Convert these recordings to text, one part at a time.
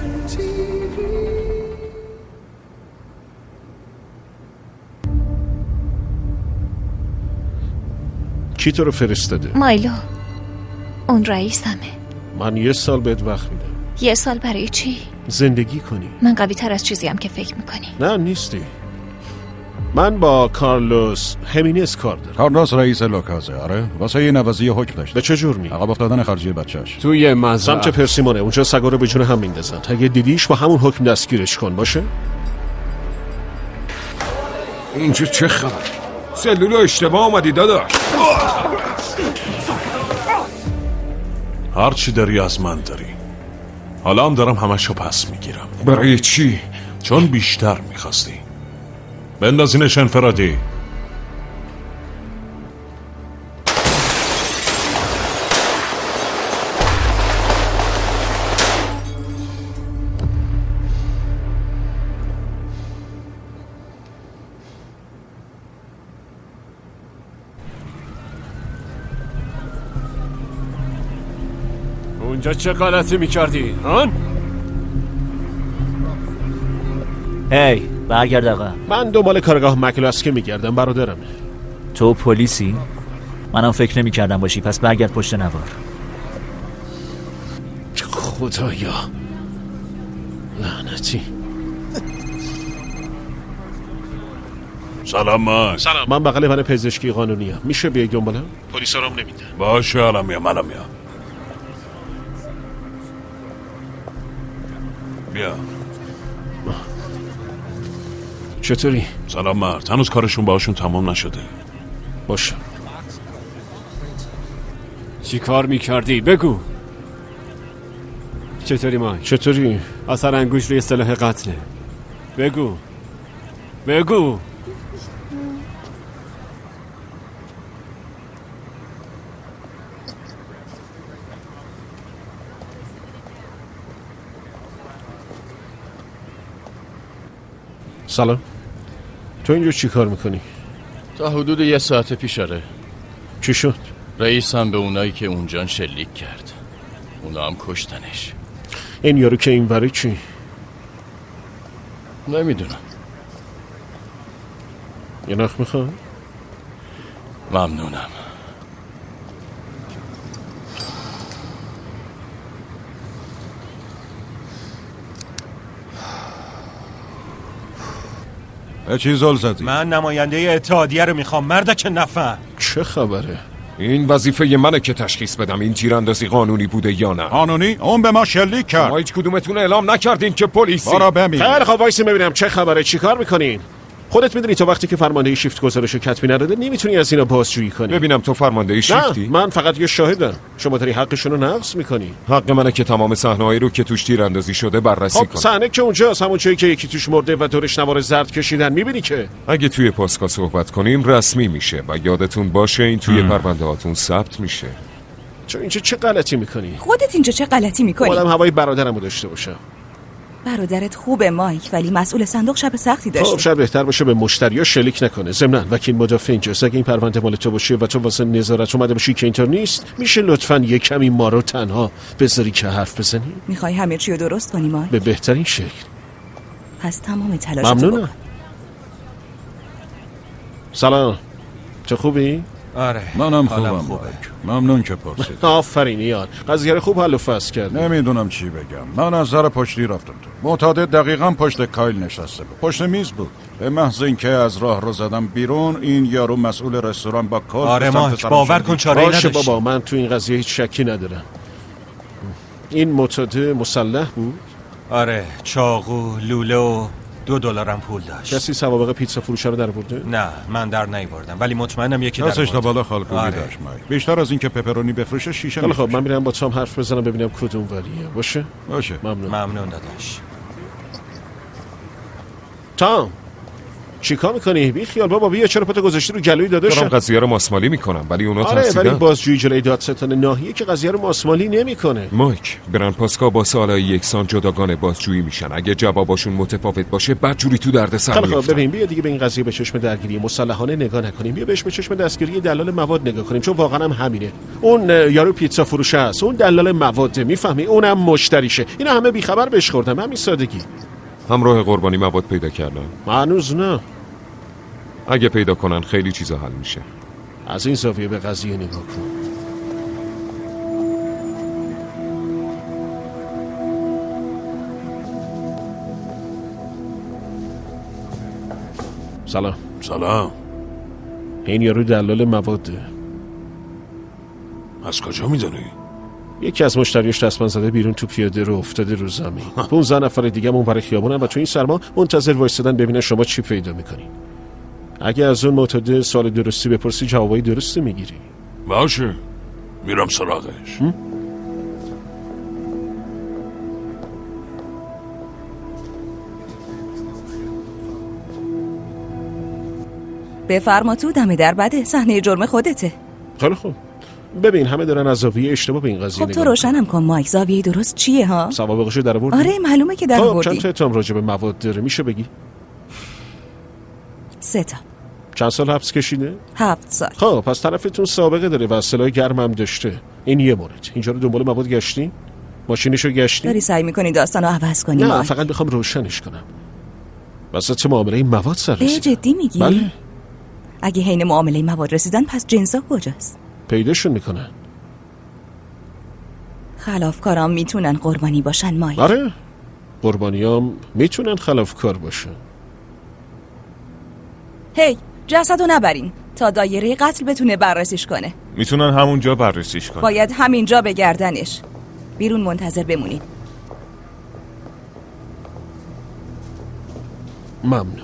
کی تو رو فرستاده؟ مایلو، اون رئیسمه. من 1 سال بهت وقت میدم. 1 سال برای چی؟ زندگی کنی. من قوی تر از چیزی هم که فکر میکنی. نه نیستی. من با کارلوس همینز کار دارم. کارلوس رئیس لوکازه. آره واسه یه نوازی حکم داشت. به چه جرمی؟ عقب افتادن خارجی بچه‌اش. توی مزرعه سمت پرسیمونه. اونجا سگا رو به جون هم میندازن. اگه دیدیش با همون حکم دستگیرش کن. باشه؟ اینجا چه خبر؟ سلولو اشتباه اومدی داداش. هر چی داری از من داری. حالا هم دارم همشو پس میگیرم. برای چی؟ چون بیشتر میخواستی. بندازینش انفرادی. اونجا چه غلطی میکردی؟ هی برگرد آقا. من دنبال کارگاه مکلاسکی میگردم برادرم. تو پلیسی؟ منم فکر نمی کردم باشی، پس برگرد پشت نوار. خدایا لعنتی. سلام من. سلام، من بغل من پزشکی قانونی ام. میشه بیای دنبالم؟ پلیسا رام نمیده. باشه الان میام. بیا. چطوری؟ سلام مرد. هنوز کارشون باهاشون تمام نشده. باشه. چی کار میکردی؟ بگو. چطوری مایک؟ چطوری؟ اثر انگوش روی سلاح قتله. بگو. سلام. تو اینجا چی کار میکنی؟ تا حدود 1 ساعت پیش. آره. چی شد؟ رئیسم به اونایی که اونجان شلیک کرد. اونا هم کشتنش. این یارو که این وری چی؟ نمیدونم. یه نخ میخوای؟ ممنونم. چی زل زدی؟ من نماینده اتحادیه رو میخوام مردک نفهم. چه خبره؟ این وظیفه منه که تشخیص بدم این تیراندازی قانونی بوده یا نه. قانونی؟ اون به ما شلیک کرد. ما هیچ کدومتون اعلام نکردین که پلیسی. برو ببین. خیلی خب وایسی ببینم چه خبره. چی کار میکنین؟ خودت میدونی تو وقتی که فرماندهی شیفت گزارشو کتبی نداده نمیتونی از اینا بازجویی کنی. ببینم تو فرماندهی شیفتی؟ نه من فقط یه شاهدم. شما داری حقشونو نقض میکنی. حق منه که تمام صحنه‌هایی رو که توش تیراندازی شده بررسی کنم. خب صحنه که اونجاست، همون جایی که یکی توش مرده و دورش نوار زرد کشیدن. میبینی که اگه توی پاسکا صحبت کنیم رسمی میشه و یادتون باشه این توی پرونده هاتون ثبت میشه. چون اینجا چه غلطی میکنی؟ خودت اینجا چه غلطی میکنی؟ خودم هوای برادرمو داشته باشم. برادرت خوبه مایک، ولی مسئول صندوق شب سختی داشت. خب شاید بهتر باشه به مشتری‌ها شلیک نکنه. ضمناً وکیل مدافع اینجاست. اگه این پرونده مال تو باشه و تو واسه نظارت اومده باشی که اینطور نیست، میشه لطفاً یه کمی ما رو تنها بذاری که حرف بزنی؟ میخوای همه چی رو درست کنی مایک؟ به بهترین شکل. پس تمام تلاشتو ممنونم. بکن. سلام. چه خوبی؟ آره منم خوبم. ممنون که پرسید. آفرین یار. قضیه خوب حل و فصل کرد. نمیدونم چی بگم. من از در پشتی رفتم تو. معتاد دقیقاً پشت کایل نشسته بود. پشت میز بود. به محض اینکه از راه رو زدم بیرون این یارو مسئول رستوران با کل. آره ماچ باور کن چاره‌ای باشه نداشت. بابا من تو این قضیه هیچ شکی ندارم. این معتاد مسلح بود؟ آره چاقو لوله و $2 پول داشت. کسی سوابق پیتزا فروشه رو در برده؟ نه من در نیاوردم ولی مطمئنم یکی در دستش تا برده. بالا خالکوبی داشت مایک. بیشتر از این که پپرونی بفروشه شیشه خیلی می‌فروشه. خب من میرم با تام حرف بزنم ببینم کدوم وریه. باشه؟ ممنون ممنون داداش. تام چیکار میکنی؟ بی خیال بابا، بیا. چرا پاتو گذاشتی رو گلوی داداشم؟ دارم قضیه رو ماسمالی میکنم ولی اونا ترسیدن. ولی بازجویی جلوی دادستان ناحیه که قضیه رو ماسمالی نمیکنه. مایک، برن پاسکا با سوالای یکسان جداگانه بازجویی میشن. اگه جواباشون متفاوت باشه بدجوری تو دردسر میافتن. ببین بیا دیگه به این قضیه به چشم درگیری مسلحانه نگاه نکنیم. بیا بهش به چشم دستگیری دلال مواد نگاه کنیم، چون واقعا هم همینه. اون یارو پیتزا فروشه است، اون دلال مواد، میفهمی؟ اونم مشتریشه. اینا همه بیخبر بهش خوردن، همین سادگی. همراه قربانی مواد پیدا کردن؟ هنوز نه. اگه پیدا کنن خیلی چیزا حل میشه. از این زاویه به قضیه نگاه کن. سلام. این یارو دلال مواد. از کجا میدونی؟ یکی از مشتریاش دستمند زده بیرون تو پیاده رو افتاده رو زمین. 15 نفر دیگه هم اونور خیابونن و تو این سرما منتظر وایسادن ببینن شما چی پیدا میکنین. اگه از اون معتاد سوال درستی بپرسی جوابای درستی میگیری. باشه، میرم سراغش. بفرما تو، دم در بده، صحنه جرم خودته. خیلی خوب. ببین همه دارن از زاویه اشتباه به این قضیه خب تو روشنم کن مایک، زاویه درست چیه ها؟ سوابقشو در آوردی؟ آره معلومه که در آوردی. چند تا اتهام راجع به مواد داره میشه بگی؟ 3 تا. چند سال حبس کشیده؟ 7 سال. خب پس طرفتون سابقه داره و سلاح گرم هم داشته. این یه مورد. اینجا رو دنبال مواد گشتی؟ ماشینشو گشتی؟ داری سعی میکنی داستانو عوض کنی؟ نه فقط میخوام روشنش کنم. واسه معامله این مواد سر رسید. جدی میگی؟ بله. اگه حین معامله مواد رسیدن پس جنسا کجاست؟ پیداشون میکنن. خلافکارام میتونن قربانی باشن مایک. آره قربانیام میتونن خلافکار باشن. هی جسدو نبرین تا دایره قتل بتونه بررسیش کنه. میتونن همونجا بررسیش کنن. باید همینجا بگردنش. بیرون منتظر بمونین. ممنون.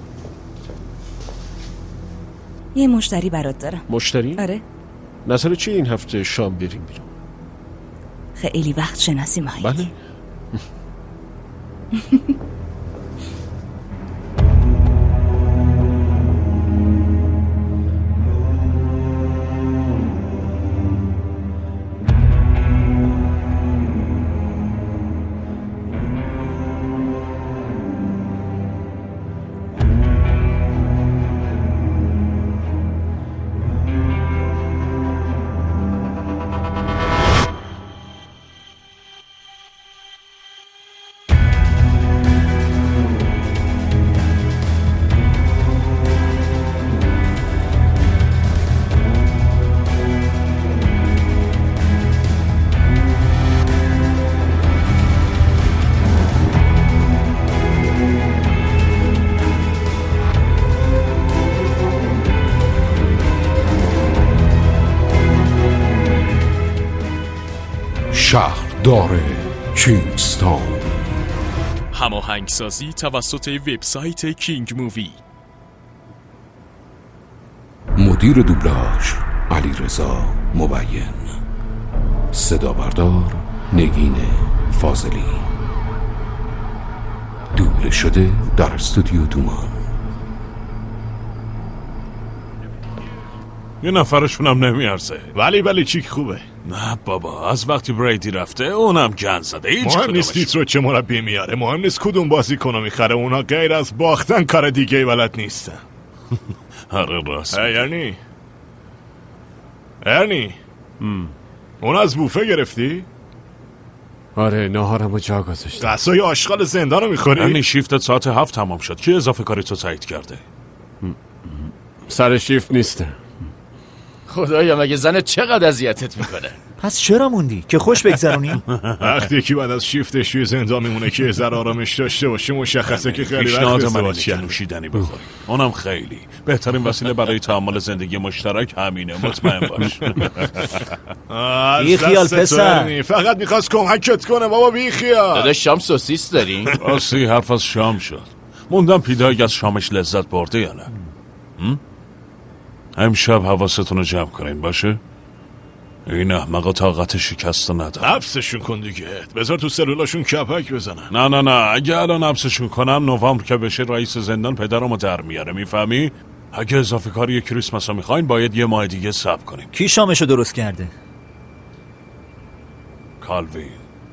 یه مشتری برات دارم. مشتری؟ آره. نظر چی این هفته شام بریم بیرون؟ خیلی وقت شناسی مایک. بله. شهردار کینگستان. هماهنگسازی توسط وبسایت کینگ مووی. مدیر دوبلاژ علیرضا مبین. صدا بردار نگین فاضلی. دوبله شده در استودیو دومان. یه نفرشون هم نمیارزه. ولی چیک خوبه. نه بابا، از وقتی بریدی رفته اونم گند زده. هیچ مهم نیست تیترو چه مربی میاره، مهم نیست کدوم بازیکنو میخره. اونا غیر از باختن کار دیگه بلد نیستن. آره راست. ارنی اون از بوفه گرفتی؟ آره ناهارمو جا گذاشتم. قصای آشغال زندانو میخوری؟ ارنی شیفتت ساعت 7 تمام شد. کی اضافه کاری تو تایید کرده؟ سر شیفت نیستم. خدایا مگه زنت چقدر اذیتت میکنه؟ پس چرا موندی؟ که خوش بگذرونی؟ وقتی یکی بعد از شیفتش توی زندان میمونه که ذره آرامش داشته باشه مشخصه که خیلی وقت ازدواج کرده. نوشیدنی بخوری. اونم خیلی بهترین وسیله برای تعامل زندگی مشترک همینه، مطمئن باش. بی خیال پسر، فقط میخواست کمکت کنه بابا. بی خیال. داداش شام سوسیس دارین؟ راستی حرف از شام شد. موندم پیدایی از شامش لذت برده یا نه؟ امشب حواستون رو جمع کنین باشه؟ این احمقا طاقت شکست نداره. حبسشون کن دیگه، بذار تو سلولاشون کپک بزنن. نه اگه الان حبسشون کنم نوامبر که بشه رئیس زندان پدرمو در میاره، میفهمی؟ اگه اضافه کاری کریسمس رو میخواین باید یه ماه دیگه صبر کنیم. کی شامشو درست کرده؟ کالوین.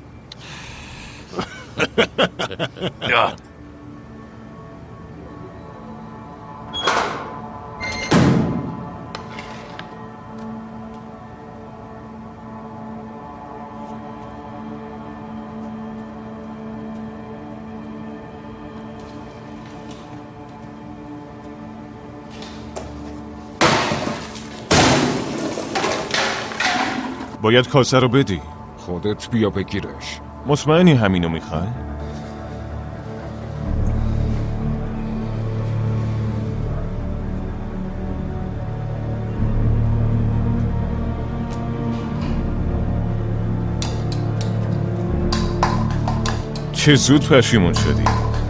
باید کاسه رو بدی. خودت بیا بگیرش. مطمئنی همینو میخوای؟ چه زود پشیمون شدی.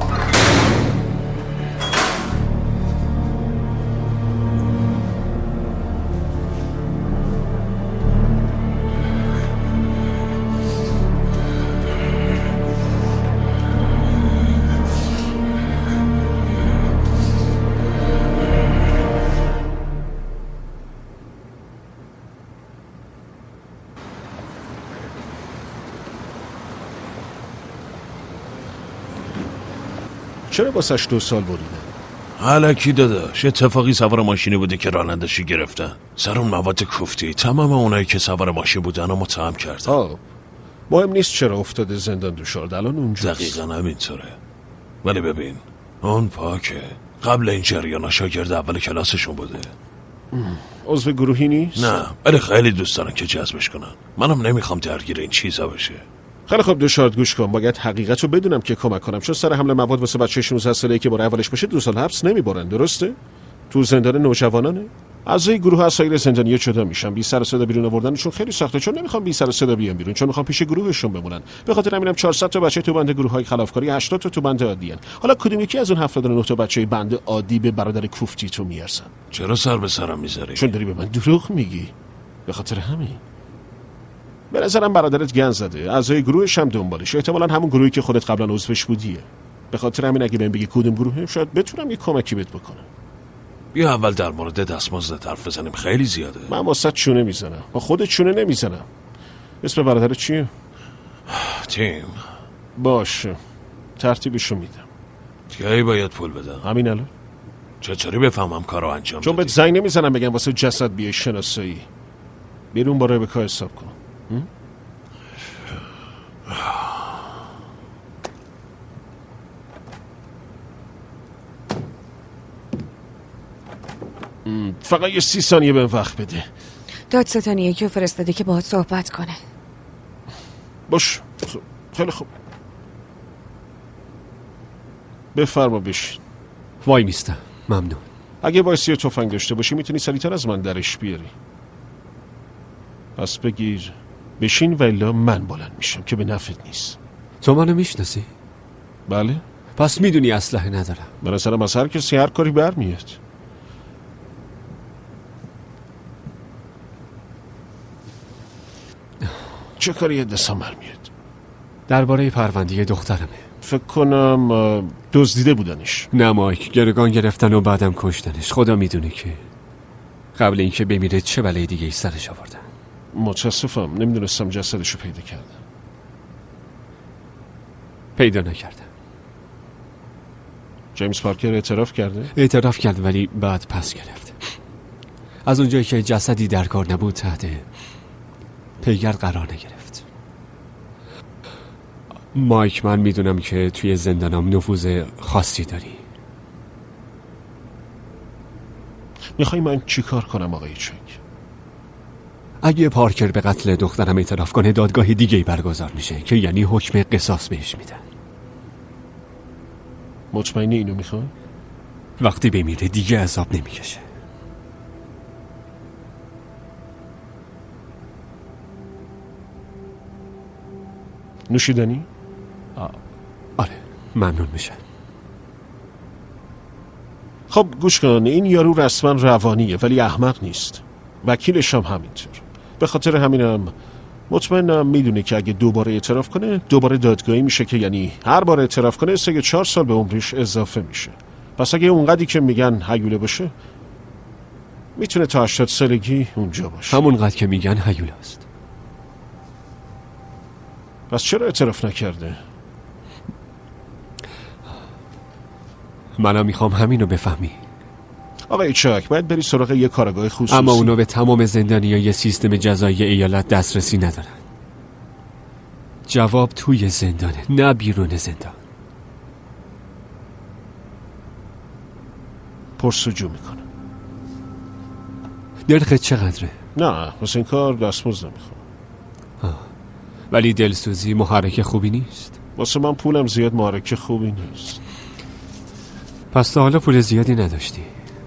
چرا واسش 2 سال بریدن؟ الکی داداش، اتفاقی سوار ماشینی بوده که رانندشی گرفتن. سر اون مواد کوفتی تمام اونایی که سوار ماشین بودن رو متهم کردن. مهم نیست چرا افتاده زندان دوشارد، الان اونجاست. دقیقا همینطوره. ولی ببین اون پاکه. قبل این جریان شاگرد اول کلاسشون بوده. عضو گروهی نیست؟ نه، ولی خیلی دوست دارن که جذبش کنن. منم نمیخوام درگیر این چیزا بشه. خیلی خوب دوشارد گوش کن، باید حقیقت رو بدونم که کمک کنم، چون سر حمل مواد واسه بچه 16 ساله‌ای که بار اولش باشه 2 سال حبس نمیبرن، درسته؟ تو زندان نوجوانانه. اعضای گروه از سایر زندانی‌ها جدا میشن. بی سر و صدا بیرون آوردنشون خیلی سخته، چون نمیخوام بی سر و صدا بیان بیرون، چون میخوام پیش گروهشون بمونن. به خاطر همینم 400 تا بچه تو بند گروه‌های خلافکاری، 80 تا تو بند عادیان. حالا کدوم یکی از اون 79 تا بچه بند عادی به برادر کوفتی تو میارسن؟ چرا سر به سرم میذاری؟ چون داری به من دروغ میگی. به خاطر همین به نظرم برادرت گن زده. اعضای گروهش هم دنبالش، احتمالاً همون گروهی که خودت قبلا عضوش بودیه. به خاطر همین اگه بهم بگی کدوم گروهه شاید بتونم یه کمکی بهت بکنم. بیا اول در مورد دستمزد حرف بزنیم، خیلی زیاده. من واسط چونه میزنم، با خودت چونه نمیزنم. اسم برادرت چیه؟ تیم. باشه، ترتیبشو میدم. کی باید پول بدم؟ همین الان. چطوری بفهمم کارو انجام چون بهت زنگ نمیزنم بگم واسه جسد بیای شناسایی. بیرون با ربکا حساب کن. فقط یه 30 ثانیه بهم وقت بده. دادستانی یکی فرستاده که باهات صحبت کنه. باش، خیلی خوب. بفرما بشین. وای میستم، ممنون. اگه وایسی تفنگ داشته باشی میتونی سریعتر از من درش بیاری. پس بگیر بشین و الا من بلند میشم که به نفعت نیست. تو منو میشناسی؟ بله. پس میدونی اسلحه ندارم. به نظرم از هر کسی هر کاری برمیاد. چه کاری یه دسامبر میاد؟ درباره پرونده دخترمه. فکر کنم دزدیده بودنش. نه مایک، گروگان گرفتن و بعدم کشتنش. خدا میدونه که قبل اینکه بمیره چه بلای دیگه ای سرش آوردن. متاسفم، نمیدونستم جسدشو پیدا کردم. پیدا نکردم. جیمز پارکر اعتراف کرده؟ اعتراف کرد ولی بعد پس گرفت. از اونجایی که جسدی در کار نبود تحت پیگرد قرار نگرفت. مایک، من میدونم که توی زندانم نفوذ خاصی داری. میخوای من چی کار کنم آقای چک؟ اگه پارکر به قتل دخترم اعتراف کنه دادگاه دیگه‌ای برگزار میشه که یعنی حکم قصاص بهش میدن. مطمئنی اینو میخوای؟ وقتی بمیره دیگه عذاب نمیکشه. نوشیدنی؟ آره، ممنون میشه. خب گوش کن، این یارو رسما روانیه ولی احمق نیست. وکیلش هم همینطور. به خاطر همینم مطمئنم میدونه که اگه دوباره اعتراف کنه دوباره دادگاهی میشه، که یعنی هر بار اعتراف کنه 3-4 سال به عمرش اضافه میشه. پس اگه اونقدری که میگن هیوله باشه میتونه تا 80 سالگی اونجا باشه. همونقدر که میگن هیوله است. پس چرا اعتراف نکرده؟ منم میخوام همینو بفهمی. آقای چاک، باید بری سراغ یه کارگاه خصوصی. اما اونا به تمام زندانیای سیستم جزایی ایالت دسترسی ندارن. جواب توی زندانه، نه بیرون زندان. پرسجو میکنه. نرخ چقدره؟ نه، واسه این کار دستمزد نمیخوام. ولی دلسوزی محرک خوبی نیست. واسه من پولم زیاد محرک خوبی نیست. پس تا حالا پول زیادی نداشتی؟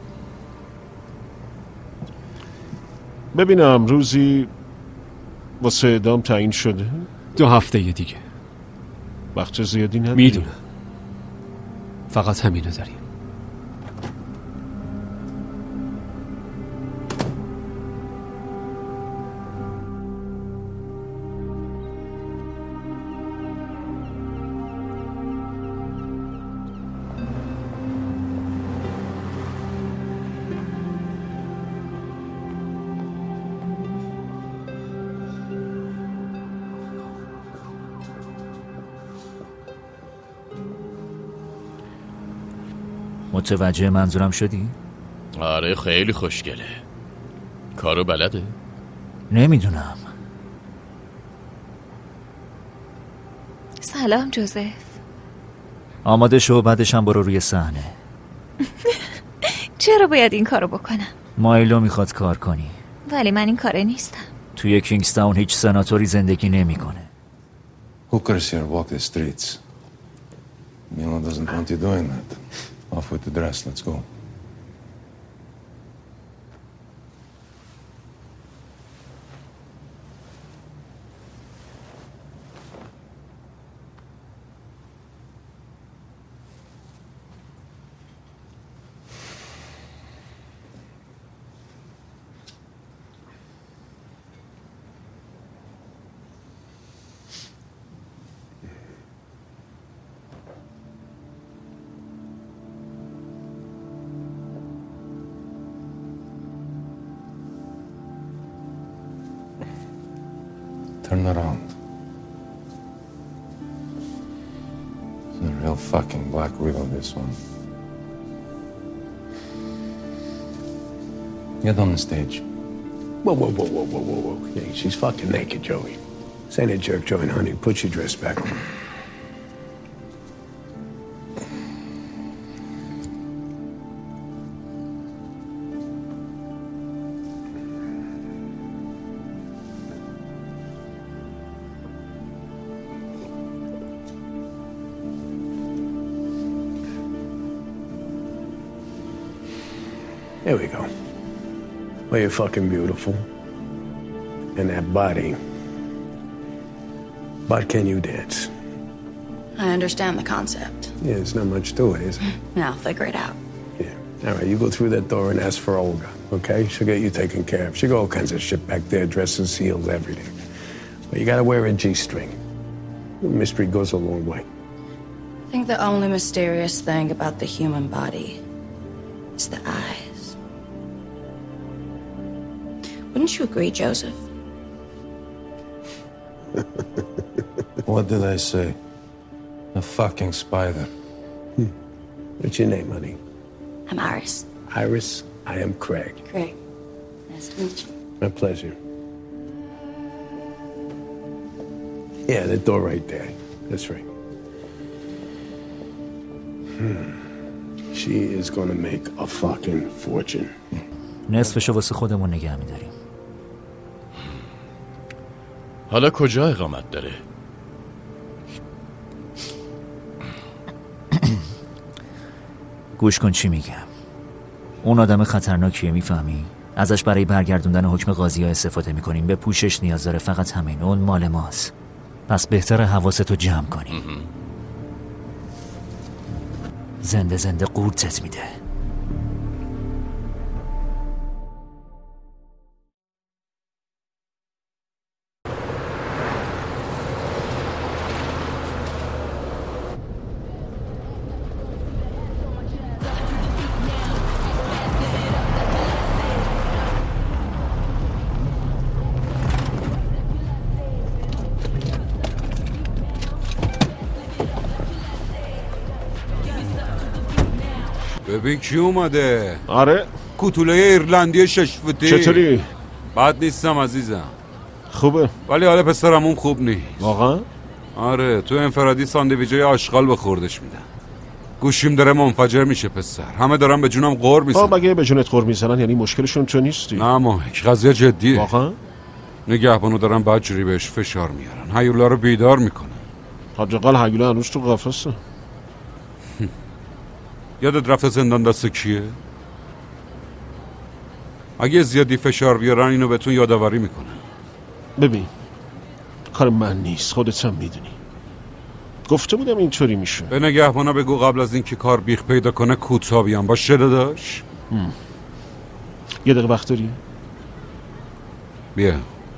ببینم روزی واسه اعدام تعیین شده؟ 2 هفته دیگه. وقت زیادی نداری؟ میدونم، فقط همینو داریم. متوجه منظورم شدی؟ آره خیلی خوشگله. کارو بلده؟ نمیدونم. سلام جوزف. آماده شو، بعدش هم برو روی صحنه. چرا باید این کارو بکنم؟ مایلو میخواد کار کنی. ولی من این کاره نیستم. توی کینگستاون هیچ سناتوری زندگی نمیکنه. Hookers here walk the streets. Milo doesn't want you doing that. Off with the dress, let's go. Turn around. It's a real fucking black widow, this one. Get on the stage. Whoa, whoa, whoa, whoa, whoa, whoa, whoa. Hey, she's fucking naked, Joey. This ain't a jerk joint, honey. Put your dress back on. There we go. Well, you're fucking beautiful. And that body. But can you dance? I understand the concept. Yeah, there's not much to it, is it? Yeah, I'll figure it out. Yeah. All right, you go through that door and ask for Olga, okay? She'll get you taken care of. She got all kinds of shit back there, dresses, seals, everything. But you gotta wear a G-string. Mystery goes a long way. I think the only mysterious thing about the human body is the eyes. Wouldn't you agree, Joseph? What did I say? A fucking spider. What's your name, honey? I'm Iris. Iris, I am Craig. Craig. Nice to meet you. My pleasure. Yeah, that door right there. That's right. She is gonna make a fucking fortune. نصفشو واسه خودمون نگه می‌داریم. حالا کجا اقامت داره؟ گوش کن چی میگم. اون آدم خطرناکیه، میفهمی؟ ازش برای برگردوندن حکم قاضی‌ها استفاده میکنیم. به پوشش نیاز داره، فقط همین. اون مال ماست. پس بهتره حواستو جمع کنی. زنده زنده قورتت میده. ببین کی اومده. آره کوتوله ایرلندی 6 فوتی. چطوری؟ بد نیستم عزیزم. خوبه ولی حالا پسرمون خوب نیست. واقعا؟ آره تو انفرادی ساندویچای آشغال به خوردش میدن. گوشیم داره منفجر میشه پسر. همه دارن به جونم غر میزنن. مگه به جونت غر میزنن یعنی مشکلشون تو نیستی؟ نه ماهک قضیه جدیه. واقعا؟ نگهبانو دارن بدجوری بهش فشار میارن. هیولا رو بیدار میکنن. حداقل هیولا هنوز تو قفسه. یادت رفت زندان دست کیه؟ اگه زیادی فشار بیارن اینو بهتون یادآوری میکنن. ببین کار من نیست، خودت هم میدونی. گفته بودم اینطوری میشه. به نگهبانا بگو قبل از اینکه کار بیخ پیدا کنه کوتاه بیان. باشه داداش؟ یه دقیقه وقت داری؟ بیا.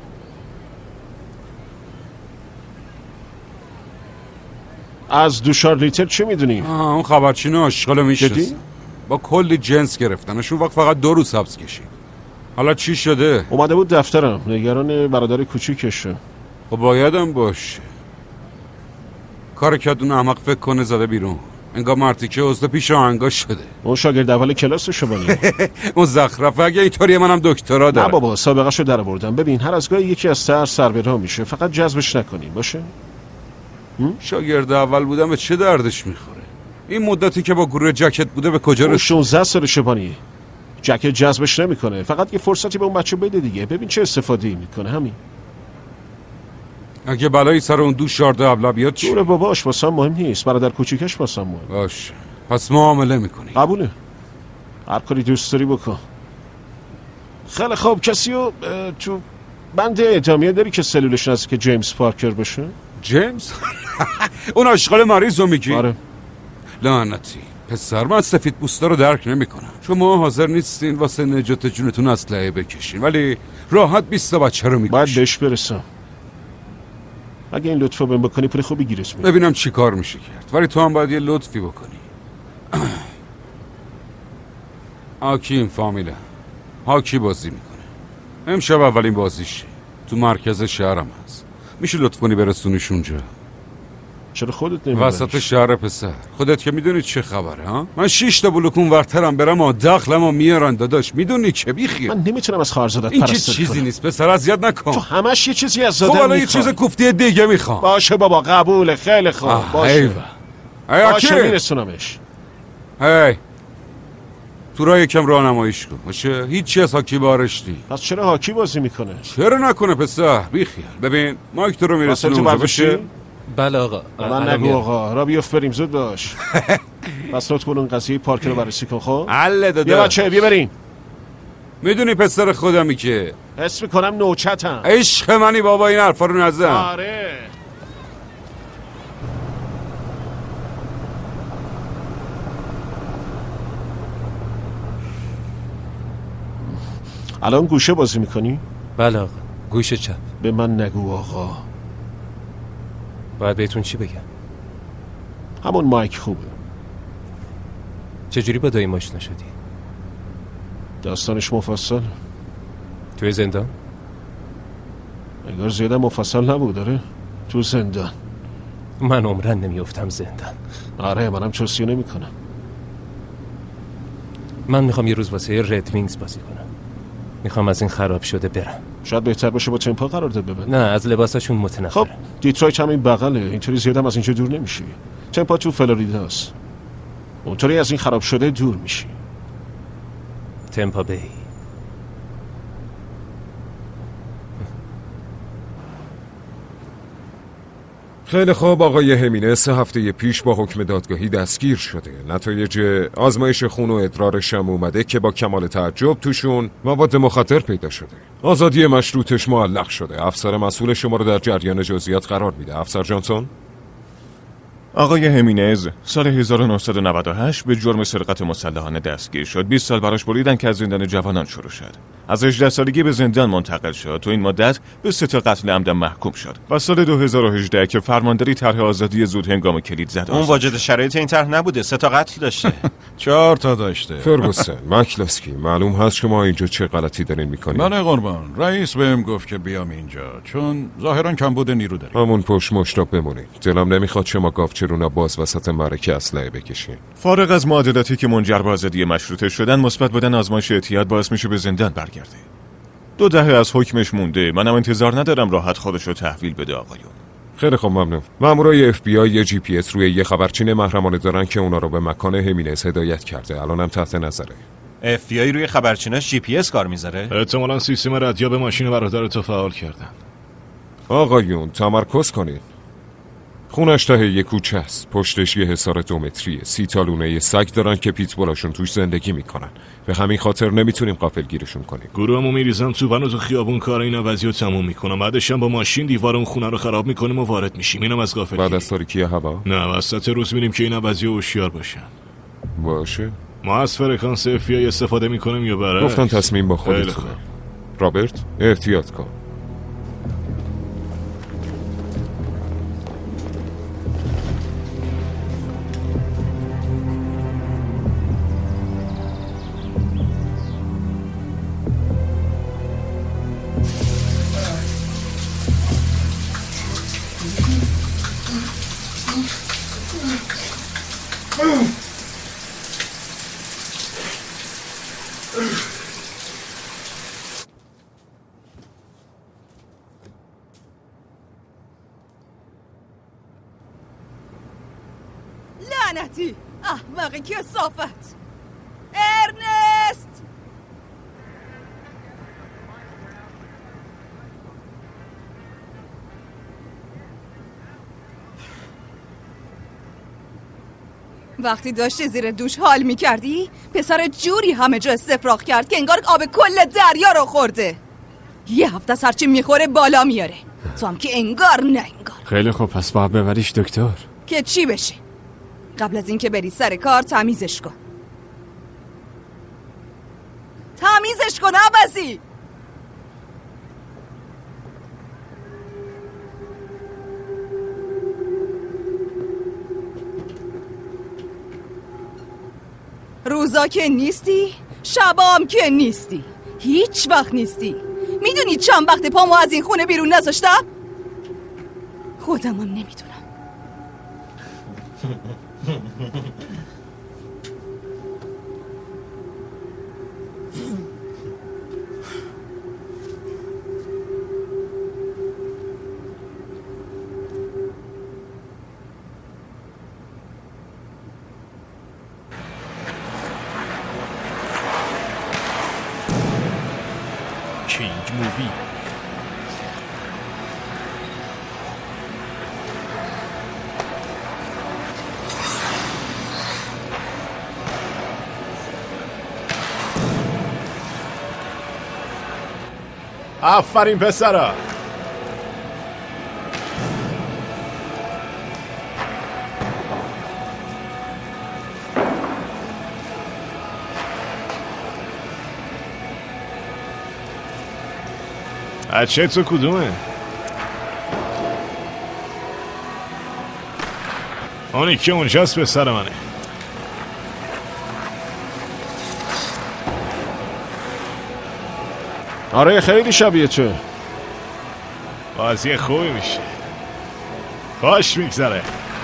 از دوشار لیتر چه میدونی؟ اون خبرچینه آشغالو میشناسه. با کلی جنس گرفتنشون وقت فقط 2 روز حبس کشید. حالا چی شده؟ اومده بود دفترم، نگران برادر کوچیکشه. خب بایدم باشه. کار کدون احمق فکر کنه زده بیرون. انگار مرتیکه عضو پیش آهنگا شده. اون شاگرد اول کلاسشو بانی. اون زخرفه. اگه اینطوریه منم دکترا دارم. نه بابا سابقه‌شو درآوردم. ببین هر از گاهی یکی از سر به راه میشه، فقط جذبش نکنین باشه؟ شاگرد اول بودم به چه دردش میخوره؟ این مدتی که با گروه جکت بوده به کجا رسید؟ 16 سالشه بانی. جکت جذبش نمیکنه، فقط یه فرصتی به اون بچه بده دیگه. ببین چه استفاده‌ای میکنه. همین. اگه بلایی سر اون دوشارده ابله بیاد چی؟ جور باباش واسم مهم نیست، برادر کوچیکش واسم مهم. باش پس معامله میکنی. قبوله. هر کاری دوست داری بکن. خیلی خوب. کسیو تو بند اعدامیه داری که سلولش نزدیک جیمز پارکر بشه؟ جیمز؟ اون آشغال مریضو میگی؟ آره. لعنتی پسر، من سفید پوستا رو درک نمیکنم. شما حاضر نیستین واسه نجات جونتون اسلحه بکشین ولی راحت 20 بچه رو میکشین. باید بهش برسم. اگه این لطفو بهم بکنی پول خوبی گیرت میاد. ببینم چی کار میشه کرد. ولی تو هم باید یه لطفی بکنی. آکی این فامیله هاکی بازی میکنه. امشب اولین بازیشه. تو مرکز شهرم هست. میشه لطف کنی برسونیش اونجا؟ چرا خودت نمیبریش؟ وسط شهر پسر. خودت که میدونی چه خبره ها؟ من 6 تا بلوکون ورترم برم و دخلمو میارن داداش. میدونی که بیخیه. من نمیتونم از خواهرزادت این پرستاری چیزی کنم. نیست پسر، اذیت نکن. تو همش یه چیزی از زادن میخوام. خب حالا یه میخوای. چیز کوفتی دیگه میخوام. باشه بابا قبوله. خیلی خوب. باشه. باشه میرسونمش. هی تو راه یکم راهنماییش کن. باشه هیچی از هاکی بارش نی. پس چرا هاکی بازی میکنه؟ چرا نکنه پسر؟ بیخیال. ببین مایک تو رو میرسونه اونجا. باشه بله آقا. من نگو آقا. را بیفت بریم زود باش. پس لطف کن اون قضیه پارک رو بررسی کن. خب حله داده. بیا بچه بیا بریم. میدونی پسر خودمی که حس میکنم نوچتم. عشق منی بابا، این حرفا رو نزن. آره. الان گوشه بازی میکنی؟ بله آقا. گوشه چپ. به من نگو آقا. باید بهتون چی بگم؟ همون مایک خوبه. چجوری با دایی آشنا شدی؟ داستانش مفصل. توی زندان؟ انگار زیاده مفصل نبود. داره تو زندان. من عمرن نمیافتم زندان. آره منم چوسیو نمی کنم. من میخوام یه روز واسه رد وینگز بازی کنم. میخوام از این خراب شده برم. شاید بهتر باشه با تمپا قرارداد ببند. نه از لباساشون متنفرم. خب دیترویت همین بغله. اینطوری زیادم از اینجا دور نمیشی. تمپا تو فلوریداست. اونطوری از این خراب شده دور میشی. تمپا بی. خیلی خوب. آقای همینه 3 هفته پیش با حکم دادگاهی دستگیر شده. نتایج آزمایش خون و ادرارش هم اومده که با کمال تعجب توشون مواد مخدر پیدا شده. آزادی مشروطش معلق شده. افسر مسئول شما رو در جریان جزئیات قرار میده. افسر جانسون. آقای همینز سال 1998 به جرم سرقت مسلحانه دستگیر شد. 20 سال براش بریدن که از زندان جوانان شروع شد. از 18 سالگی به زندان منتقل شد. تو این مدت به 3 تا قتل عمد محکوم شد. و سال 2018 که فرمانداری طرح آزادی زود هنگام کلید زد. اون واجد شرایط این طرح نبوده. 3 تا قتل داشته. 4 تا داشته. فرگوسن، مکلاسکی، معلوم هست شما اینجا چه غلطی دارین میکنین؟ من قربان، رئیس بهم گفت که بیام اینجا چون ظاهرا کمبود نیرو داریم. همون پشت مشتاق بمونید. دلم نمیخواد شما گاوچه چرونا باز وسط معرکه اسلحه بکشین. فارغ از معادلاتی که منجر به آزادی مشروطه شدن، مثبت بودن آزمایش اعتیاد باعث میشه به زندان برگرده. 2 دهه از حکمش مونده. منم انتظار ندارم راحت خودشو تحویل بده آقایون. خیلی خوب، ممنون. مامورای FBI یه GPS روی یه خبرچین محرمانه دارن که اونا رو به مکان همینز هدایت کرده. الانم تحت نظره. FBI روی خبرچیناش GPS کار میذاره؟ احتمالاً سیستم ردیاب ماشین برادرتو فعال کردن. آقایون تمرکز کنین. خونش ته یه کوچه است. پشتش یه حصار 2 متریه. 30 تا لونه سگ دارن که پیتبولاشون توش زندگی میکنن. به همین خاطر نمیتونیم غافلگیرشون کنیم. گروهمو میریزم تو ون و تو خیابون کار این عوضی رو تموم میکنم. بعدش هم با ماشین دیوار اون خونه رو خراب میکنیم و وارد میشیم. اینم از غافلگیری. بعد از تاریکی هوا؟ نه، وسط روز میریم که این عوضی هوشیار باشن. باشه. ما از فرکانس FBI استفاده میکنیم یا برعکس؟ گفتن تصمیم با خودتونه. رابرت احتیاط کن. لعنتی احمقی که صافت ارنست. وقتی داشتی زیر دوش حال میکردی پسر جوری همه جا استفراغ کرد که انگار آب کل دریا رو خورده. یه هفته سرچی میخوره بالا میاره، تو هم که انگار نه انگار. خیلی خوب، پس باید ببریش دکتر. که چی بشه؟ قبل از این که بری سر کار تمیزش کن. تمیزش کن عوضی. روزا که نیستی، شبام که نیستی، هیچ وقت نیستی. میدونی چند وقت پامو از این خونه بیرون نذاشتم؟ خودمم نمیدونم. کینگ مووی. آفرین پسرا. بچه تو کدومه؟ اونی که اونجاست پسر منه. آره خیلی شبیه تو. بازی خوبی میشه، خوش میگذره.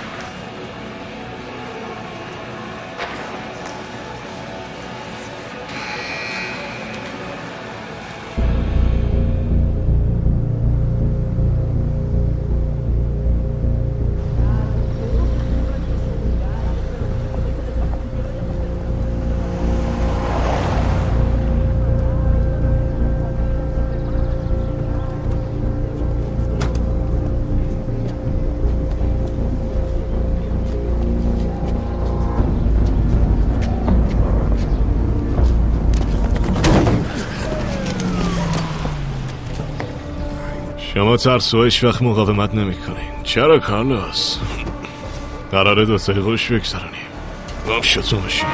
شما ترسو هیچ وقت مقاومت نمیکنین. چرا کارلوس؟ قراره دوتایی خوش بگذرانیم. گم شد تو ماشین.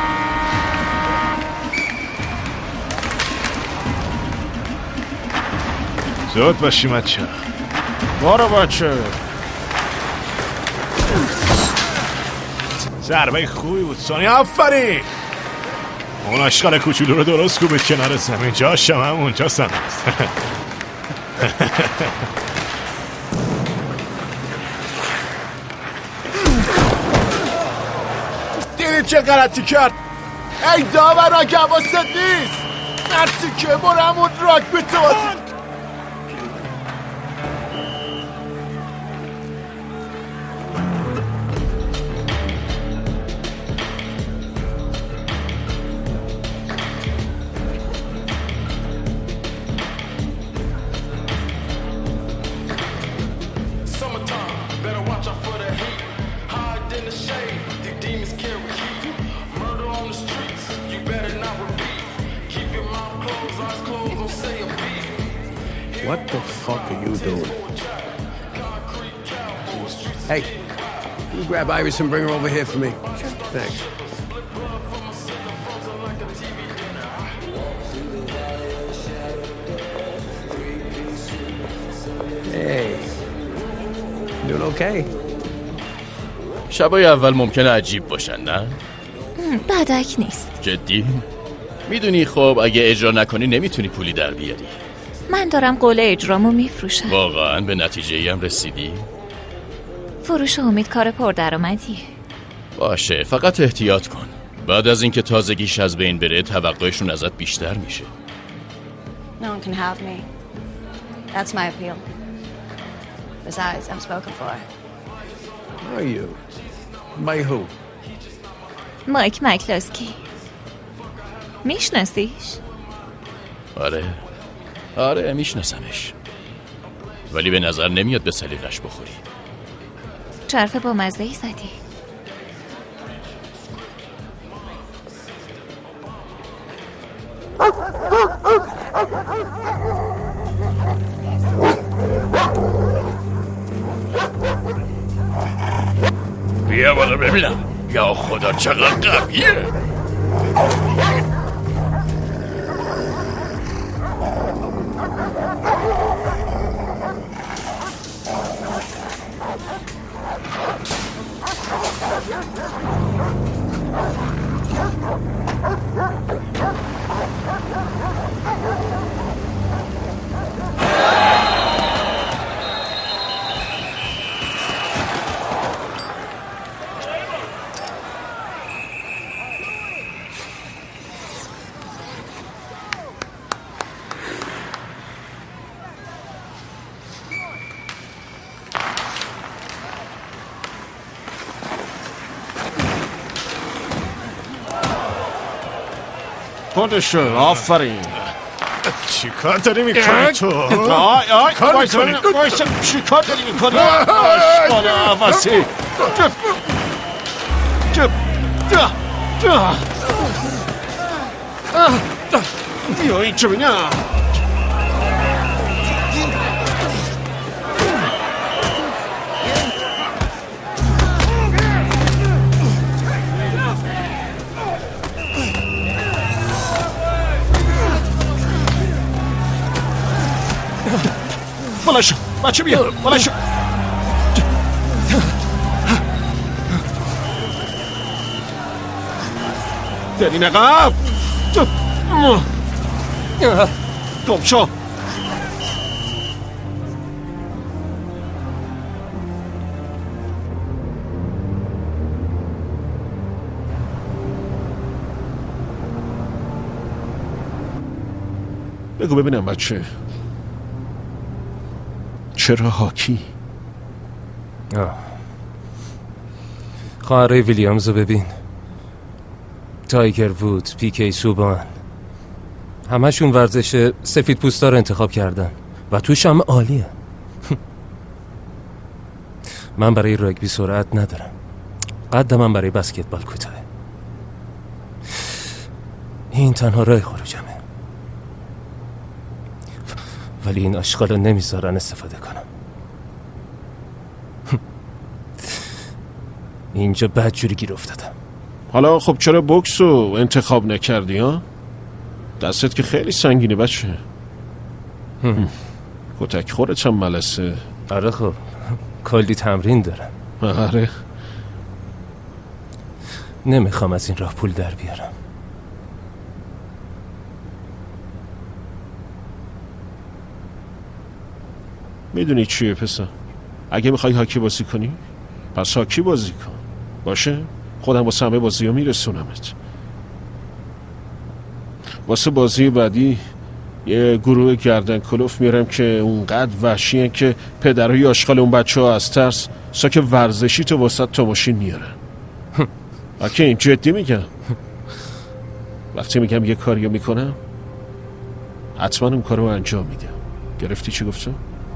زود باشی مچه. بارو بچه. ضربه خوبی بود سانی. آفرین. اون اشغال کوچولو رو درست کوبید کنار زمین. جاشم هم اونجا سن است. میدونی چه غلطی کرد؟ ای داورا که حواست نیست، مرسی که برمون راگبی تو بازی. What the fuck are you doing? Hey, you grab Iris and bring her over here for me. Thanks. Hey, doing okay? شبای اول ممکنه عجیب باشن، نه؟ بدک نیست. جدی؟ میدونی خب اگه اجرا نکنی نمیتونی پولی در بیاری. من دارم قول اجرامو میفروشم. واقعا به نتیجه هم رسیدی؟ فروش امید کار پردرآمدیه. باشه، فقط احتیاط کن. بعد از اینکه تازگیش از بین بره توقعشون ازت بیشتر میشه. No one can have me. That's my appeal. Besides, I'm spoken for. Are you? By who? مایک مکلاسکی. میشناسیش؟ آره میشناسمش، ولی به نظر نمیاد به سلیقش بخوری. حرف با مزه‌ای زدی. بیا بالا ببینم. یا خدا چقدر قویه. خودشو آفرین. چی کار داری میکنی تو؟ وایسا چی کار داری میکنی؟ آشقاله عوضی. بیا اینجا بینم. بلند شو بچه بیا بلند شو. برین عقب. گم شو. بگو ببینم بچه، چرا هاکی؟ خواهرای ویلیامز رو ببین. تایگر وود، پیکی سوبان، همشون ورزش سفید پوستا رو انتخاب کردن و توش هم عالیه. من برای راگبی سرعت ندارم، قد من برای بسکتبال کوتاهه. این تنها راه خروجمه، ولی این آشغالا نمیذارن استفاده کنم. اینجا بدجوری گیر افتادم. حالا خب چرا بوکس رو انتخاب نکردی ها؟ دستت که خیلی سنگینه بچه. کتک خورت هم ملسه. آره خب کلی تمرین دارم. آره نمیخوام از این راه پول در بیارم. میدونی چیه پسر؟ اگه میخوای هاکی بازی کنی پس هاکی بازی کن، باشه؟ خودم واسه همه بازی ها میرسونمت. واسه بازی بعدی یه گروه گردن کلوف میارم که اونقدر وحشیه که پدرای آشغال اون بچه ها از ترس ساک ورزشی تو واسط تا ماشین میارن. اکه این جدی میگم. وقتی میگم یه کاریو میکنم حتما اون کارو انجام میدم. گرفتی چی گفتم؟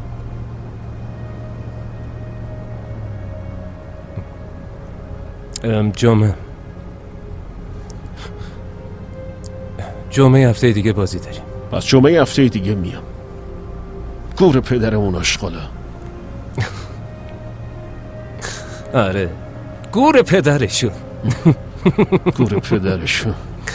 جمعه هفته دیگه بازی داریم. پس جمعه هفته دیگه میام. گور پدر اون آشغالا. آره گور پدرشون. گور پدرشون.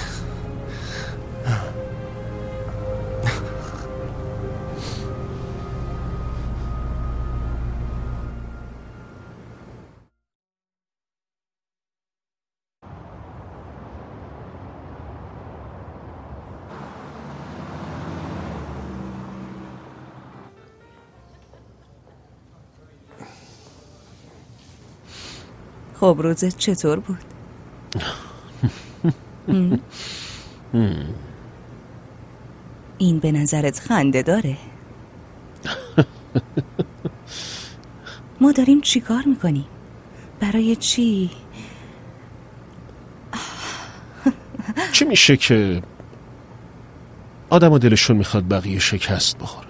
خب روزت چطور بود؟ این به نظرت خنده داره؟ ما داریم چی کار میکنیم؟ برای چی؟ چی میشه که آدم و دلشون میخواد بقیه شکست بخوره؟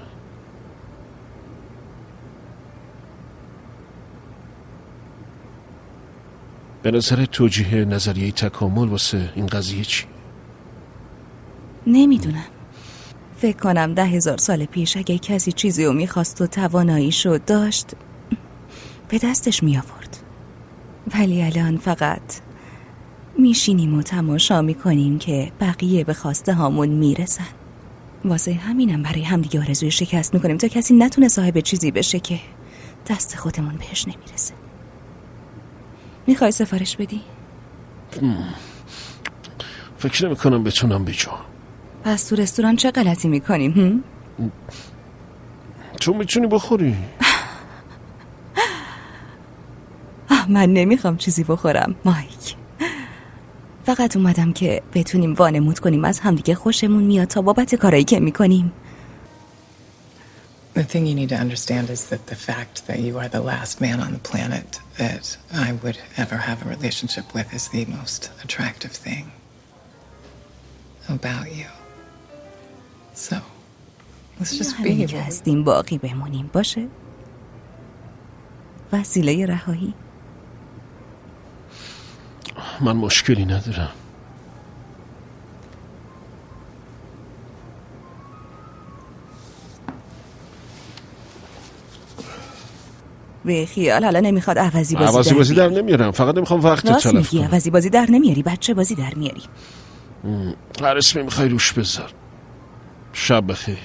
به نظر توجیه نظریه تکامل واسه این قضیه چی؟ نمیدونم. فکر کنم 10,000 سال پیش اگه کسی چیزی رو میخواست و تواناییشو داشت به دستش میآورد. ولی الان فقط میشینیم و تماشا میکنیم که بقیه به خواسته هامون میرسن. واسه همینم برای همدیگه آرزوی شکست میکنیم تا کسی نتونه صاحب چیزی بشه که دست خودمون بهش نمیرسه. میخوای سفارش بدی؟ فکر نمیکنم بتونم بجام. پس تو رستوران چه غلطی میکنیم؟ تو میتونی بخوری. من نمیخوام چیزی بخورم مایک. فقط اومدم که بتونیم وانمود کنیم از همدیگه خوشمون میاد تا بابت کارایی که میکنیم. The thing you need to understand is that the fact that you are the last man on the planet that I would ever have a relationship with is the most attractive thing about you. So, let's just be که هستیم باقی بمونیم باشه؟ وسیله رهایی؟ من مشکلی ندارم. به خیال حالا نمیخواد عوضی بازی در نمیارم. فقط نمیخوام وقت تلف کنم. عوضی بازی در نمیاری، بچه بازی در میاری. هر اسمی میخوای روش بذار. شب بخیر.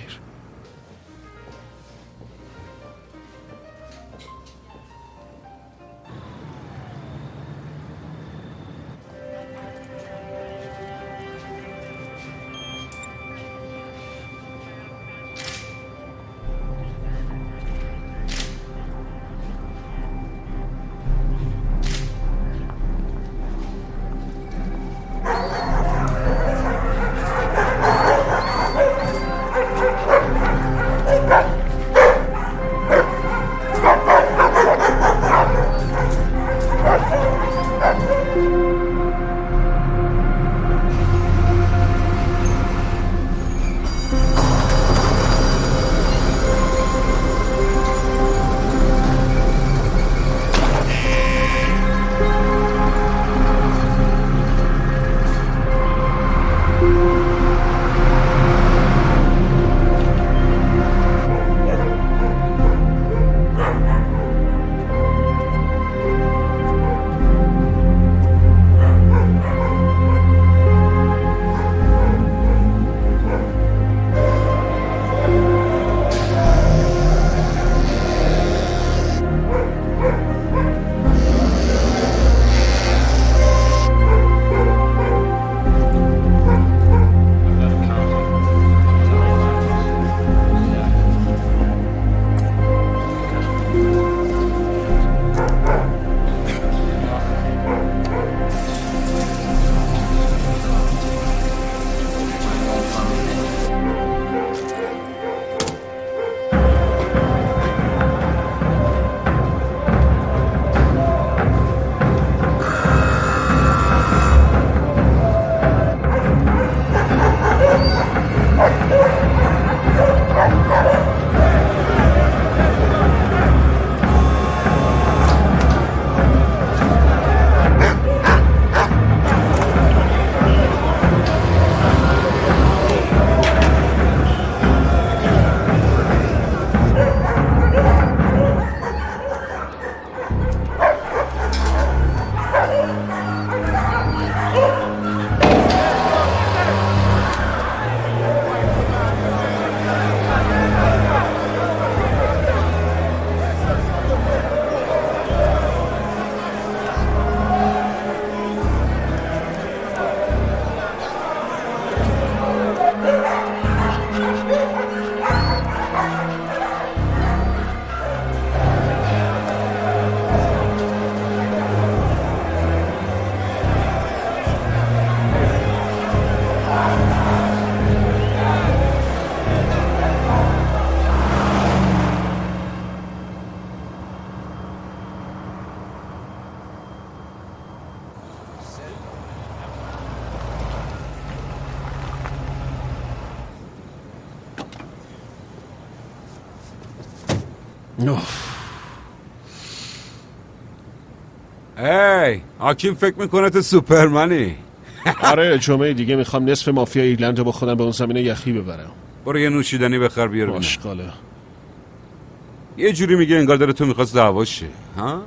ای حاکیم فکر میکنه تو سوپرمنی. آره جمعه دیگه میخوام نصف مافیا ایرلند رو با خودم به اون زمین یخی ببرم. برو یه نوشیدنی بخر بیار ببینم. ماشقاله. یه جوری میگه انگار داره تو میخواست دعوا شه. ها؟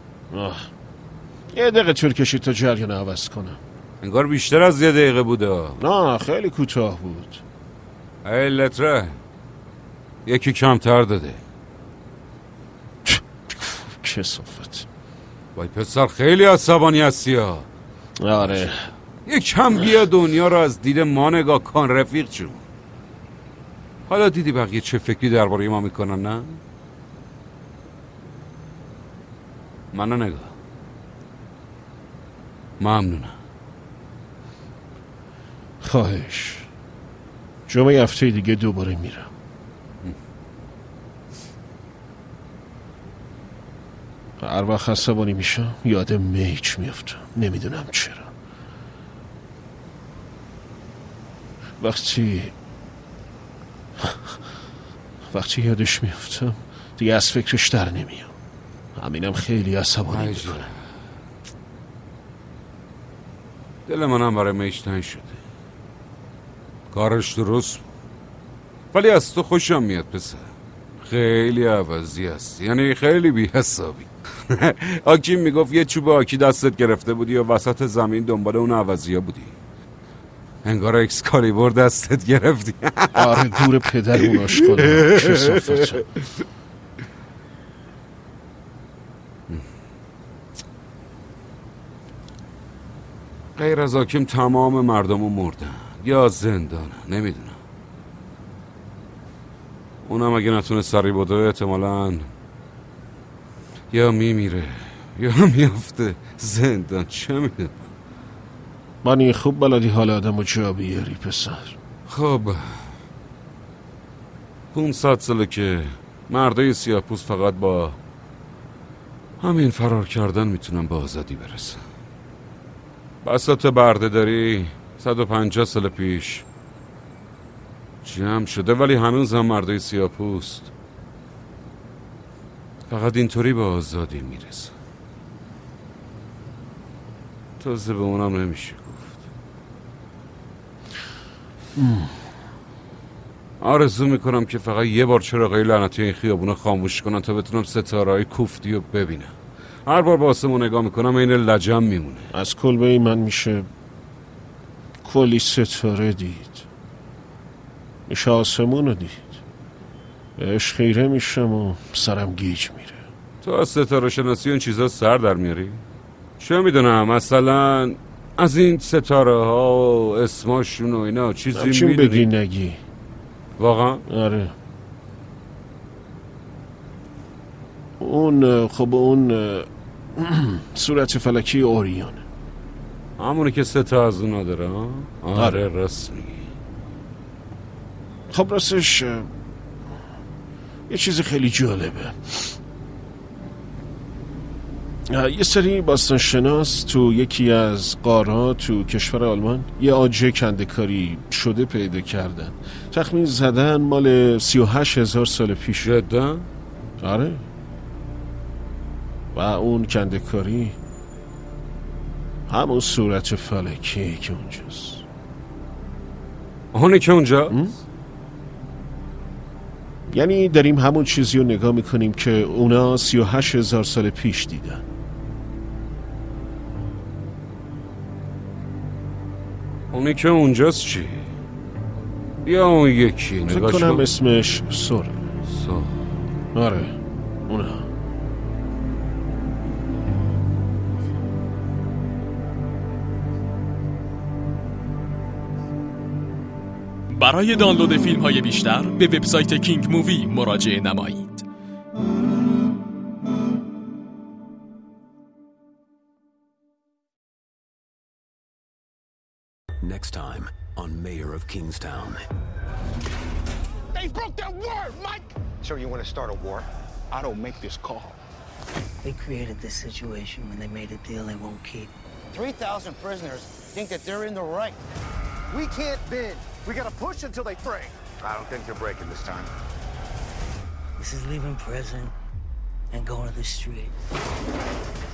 یه دقیقه طول کشید تا جریان عوض کنم. انگار بیشتر از یه دقیقه بوده. نه خیلی کوتاه بود. ای لتره یکی کمتر داده. کسافت. وای پسر خیلی عصبانی هستی ها. آره یک کم بیا دنیا رو از دید ما نگاه کن رفیق جون. حالا دیدی بقیه چه فکری درباره ما میکنن نه؟ منو نگاه. ممنونم. خواهش. جمعه هفته دیگه دوباره میرم. هر وقت عصبانی میشم یاد میچ میافتم. نمیدونم چرا. وقتی یادش میافتم دیگه از فکرش در نمیام. همینم خیلی عصبانی میکنه. دل منم برای میچ تنگ شده. کارش درست بود ولی از تو خوشم میاد پسر. خیلی عوضی هستی. یعنی خیلی بی‌حسابی. حاکیم میگفت یه چوب آکی دستت گرفته بودی و وسط زمین دنبال اون عوضی ها بودی. انگار اکسکالیبور دستت گرفتی. آره دور پدر اون آشقاله. کسافت. غیر از حاکم تمام مردمو مردن یا زندانه نمیدونم. اونم اگه نتونه سری بوده احتمالاً یا میمیره یا میافته زندان. چه میدونم. من خوب بلدی حال آدم رو جا بیاری پسر. خب 500 ساله که مردای سیاه‌پوست فقط با همین فرار کردن میتونن به آزادی برسن. بساط برده داری 150 سال پیش جمع شده ولی هنوز هم مردای سیاه‌پوست فقط اینطوری به آزادی میرسن. تازه به اونم نمیشه گفت. آرزو میکنم که فقط یه بار چراغای لعنتی این خیابونا خاموش کنن تا بتونم ستاره‌های کوفتی رو ببینم. هر بار با آسمون نگاه میکنم این لجم میمونه. از کلبه من میشه کلی ستاره دید. میشه آسمون رو دید. بهش خیره میشم و سرم گیج میره. تو از ستاره شناسی این چیزا سر در میاری؟ چه میدونم مثلا از این ستاره ها و اسماشون و اینا چیزی میدونی؟ بگی نگی. واقعا؟ آره. اون صورت فلکی اوریونه. همونی که 3 تا از اونا داره ها؟ آره راست میگی. خب راستش یه چیز خیلی جالبه. یه سری باستانشناس تو یکی از غارها تو کشور آلمان یه عاجه کنده‌کاری شده پیدا کردن. تخمین زدن مال 38,000 سال پیش. جدا؟ آره. و اون کنده‌کاری همون صورت فلکی که اونجاست. اونی که اونجاست؟ یعنی داریم همون چیزی رو نگاه میکنیم که اونا 38,000 سال پیش دیدن. اونی که اونجاست چی؟ یا اون یکی فکر کنم اسمش سوره. آره اونا. برای دانلود فیلم های بیشتر به وبسایت کینگ مووی مراجعه نمایید. Next time on Mayor of Kingstown. They broke their word, Mike! So you want to start a war? I don't make this call. They created this situation when they made a deal they won't keep. 3,000 prisoners think that they're in the right. We can't bend. We gotta push until they break. I don't think they're breaking this time. This is leaving prison and going to the street.